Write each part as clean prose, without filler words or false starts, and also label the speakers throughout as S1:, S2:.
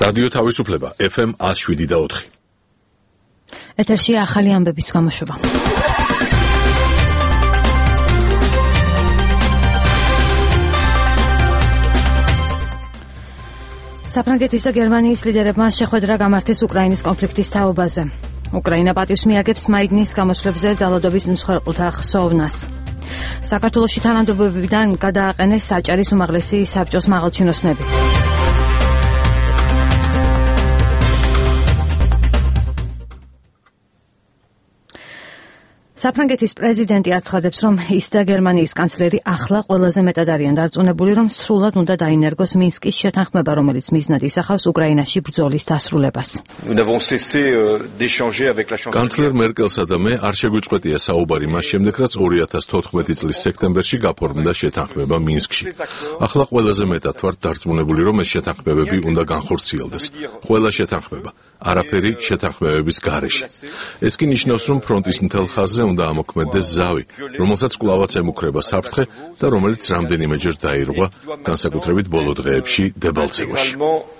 S1: რადიო თავისუფლება FM 107.4.
S2: ეთერში ახალი ამბების გამოშვება. საფრანგეთის და გერმანიის ლიდერებმა შეხვედრა გამართეს უკრაინის კონფლიქტის თაობაზე. უკრაინა პატივს მიაგებს მაიდნის გამოსვლებზე ძალადობის მსხვერპლთა ხსოვნას. საქართველოში თანამდებობებიდან გადააყენეს საჭარის უმაღლესი საბჭოს მაღალჩინოსნები. საფრანგეთის პრეზიდენტი აცხადებს, რომ ის და გერმანიის კანცლერი ახლა ყველაზე მეტად არიან დარწმუნებული, რომ სრულად უნდა დაინერგოს მინსკის შეთანხმება, რომელიც მიზნად ისახავს უკრაინაში ბრძოლის დასრულებას.
S1: კანცლერ მერკელსა და მე არ შეგვიწყვეტია საუბარი მას შემდეგ, რაც 2014 წლის სექტემბერში გაფორმდა შეთანხმება მინსკში. ახლა ყველაზე მეტად ვართ დარწმუნებული, რომ ეს შეთანხმებები უნდა განხორციელდეს. ყველა შეთანხმება, არაფერი შეთანხმებების გარეშე. ეს კი ნიშნავს, რომ ფრონტის მთელ ხაზზე უნდა ამოქმედდეს ზავი, რომელსაც კვლავაც ემუქრება საფრთხე და რომელიც რამდენიმეჯერ დაირღვა, განსაკუთრებით ბოლო დღეებში დებალცევაში.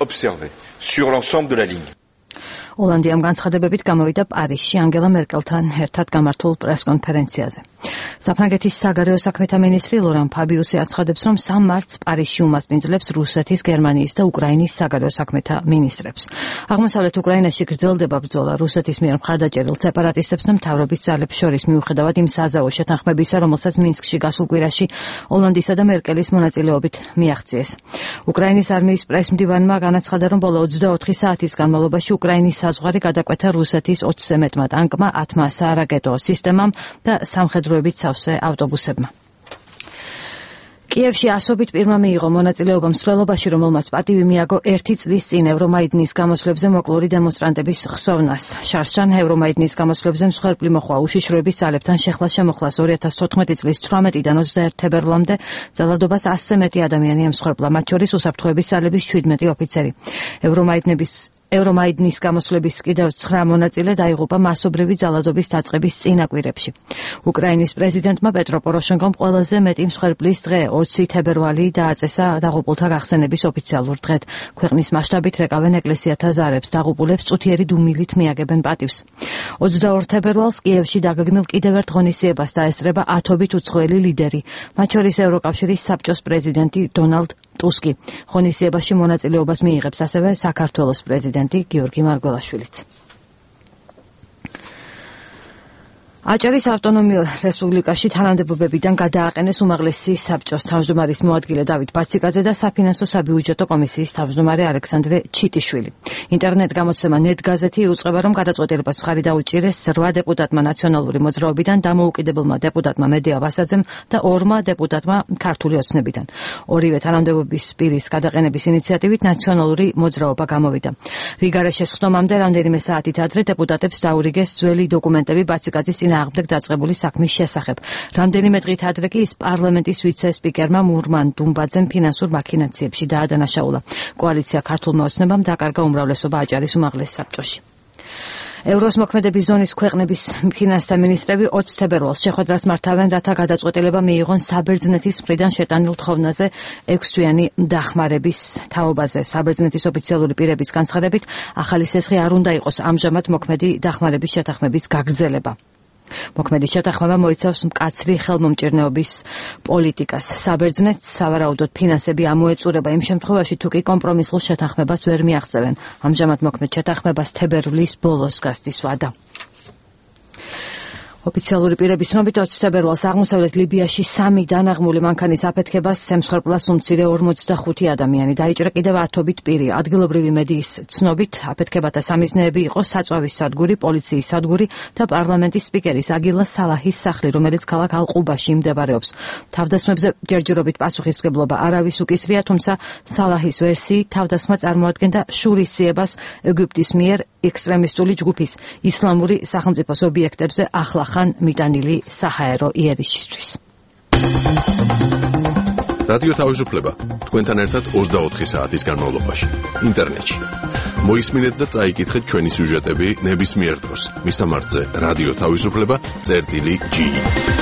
S2: ოლანდიამ განცხადებებით გამოვიდა პარიზში ანგელა მერკელთან ერთად გამართულ პრესკონფერენციაზე. საფრანგეთის საგარეო საქმეთა მინისტრი ლორან ფაბიუსი აცხადებს, რომ 3 მარტს პარიზში უმასპინძლებს რუსეთის, გერმანიის და უკრაინის საგარეო საქმეთა მინისტრებს. აღმოსავლეთ უკრაინაში გრძელდება ბრძოლა რუსეთის მიერ მხარდაჭერილ სეპარატისტებს და მთავრობის ძალებს შორის, მიუხედავად იმ საზავო შეთანხმებისა, რომელსაც მინსკში გასულ კვირაში ოლანდისა და მერკელის მონაწილეობით მიაღწიეს. უკრაინის არმიის პრესმდივანმა განაცხადა, რომ ბოლო 24 საათის განმავლობაში უკრაინის საზღვარი გადაკვეთა რუსეთის 20-ზე მეტმა ტანკმა, 10-მა სარაკეტო სისტემამ და სამხედროებით სავსე ავტობუსებმა. კიევში ასობით პირმა მიიღო მონაწილეობა მსვლელობაში, რომელმაც პატივი მიაგო 1 წლის წინ ევრომაიდნის გამოსვლებზე მოკლული დემონსტრანტების ხსოვნას. შარშან ევრომაიდნის გამოსვლებზე მსხვერპლი მოხვა უშიშროების ძალებთან შეხლა-შემოხლას 2014 წლის 18-დან 21 თებერვლამდე ძალადობას 100-ზე მეტი ადამიანი ემსხვერპლა, მათ შორის უსაფრთხოების ძალების 17 ოფიცერი. ევრომაიდნის გამოსვლების კიდევ 9 მონაწილე დაიღუპა მასობრივი ძალადობის დაწყების წინაკვირებში. უკრაინის პრეზიდენტმა პეტრო პოროშენკომ ყველაზე მეტი მსხვერპლის დღე 20 თებერვალი დააწესა დაღუპულთა გახსენების ოფიციალურ დღედ. ქვეყნის მასშტაბით რეკავენ ეკლესიათა ზარებს, დაღუპულებს წუთიერი დუმილით მიაგებენ პატივს. 22 თებერვალს კიევში დაგეგმილ კიდევ ერთ ღონისძიებას დაესწრება 10-ობით უცხოელი ლიდერი, მათ შორის ევროკავშირის საბჭოს პრეზიდენტი დონალდ ტუსკი. ღონისძიებაში მონაწილეობას მიიღებს ასევე საქართველოს პრეზიდენტი გიორგი მარგველაშვილიც. აჭარის ავტონომიურ რესპუბლიკაში თანამდებობებიდან გადააყენეს უმაღლესი საბჭოს თავმჯდომარის მოადგილე დავით ბაციკაძე და საფინანსო საბიუჯეტო კომისიის თავმჯდომარე ალექსანდრე ჩიტიშვილი. ინტერნეტ გამოცემა ნეტ გაზეთი იუწყება, რომ გადაწყვეტილებას მხარი დაუჭირეს 8 დეპუტატმა ნაციონალური მოძრაობიდან, დამოუკიდებელმა დეპუტატმა მედია ვასაძემ და 2 დეპუტატმა ქართული ოცნებიდან. ორივე თანამდებობის პირის გადაყენების ინიციატივით ნაციონალური მოძრაობა გამოვიდა. რიგარეშეს ხდომამდე რამდენიმე საათით ადრე დეპუტატებს დაურიგეს ძველი დოკუმენტები ბაციკაძის აღდგ დაწყებული საქმის შესახებ. რამდენიმე დღით ადრე კი ის პარლამენტის ვიცე-სპიკერმა მურმან დუმბაძემ ფინანსურ მაქინაციებში დაადანაშაულა. კოალიცია ქართულმა ოცნებამ დაკარგა უმრავლესობა აჭარის უმაღლეს საბჭოში. ევროს მოქმედების ზონის ქვეყნების ფინანსთა მინისტრები 20 თებერვალს შეხვედრას მართავენ, რათა გადაწყვეტილება მიიღონ საბერძნეთის მხრიდან შეტანილ თხოვნაზე 6-თვიანი დახმარების თაობაზე. საბერძნეთის ოფიციალური პირების განცხადებით, ახალი სესხი არ უნდა იყოს ამჟამად მოქმედი დახმარების შეთანხმების გაგრძელება. მოქმედი შეთანხმება მოიცავს მკაცრი ხელმომჭირნეობის პოლიტიკას. საბერძნეთს სავარაუდოდ ფინანსები ამოეწურება იმ შემთხვევაში, თუ კი კომპრომისულ შეთანხმებას ვერ მიაღწევენ. ამჟამად მოქმედ შეთანხმებას თებერვლის ბოლოს გასდის ვადა. ოფიციალური პირების ცნობით 20 თებერვალს აღმოსავლეთ ლიბიაში 3 დანაღმული მანქანის აფეთქებას ემსხვერპლას უმცირე 45 ადამიანი. დაიჭრა კიდევ 10-ობით პირი. ადგილობრივი მედიის ცნობით აფეთქებათა სამიზნეები იყო საწვავის სადგური, პოლიციის სადგური და პარლამენტის სპიკერის აგილა სალაჰის სახლი, რომელიც ქალაქ ალ-ყუბაში მდებარეობს. თავდასხმებზე ჯერჯერობით პასუხისმგებლობა არავის უკისრია, თუმცა სალაჰის ვერსიით თავდასხმა წარმოადგენდა შურისძიებას ეგვიპტის მიერ ექსტრემისტული ჯგუფის ისლამური სახელმწიფოს ობიექტებზე ახლახან მიტანილი საჰაერო იერიშისთვის.
S1: რადიო თავისუფლება თქვენთან ერთად 24 საათის განმავლობაში ინტერნეტში. მოისმინეთ და წაიკითხეთ ჩვენი სიუჟეტები ნებისმიერ დროს. მისამართზე რადიო თავისუფლება.gi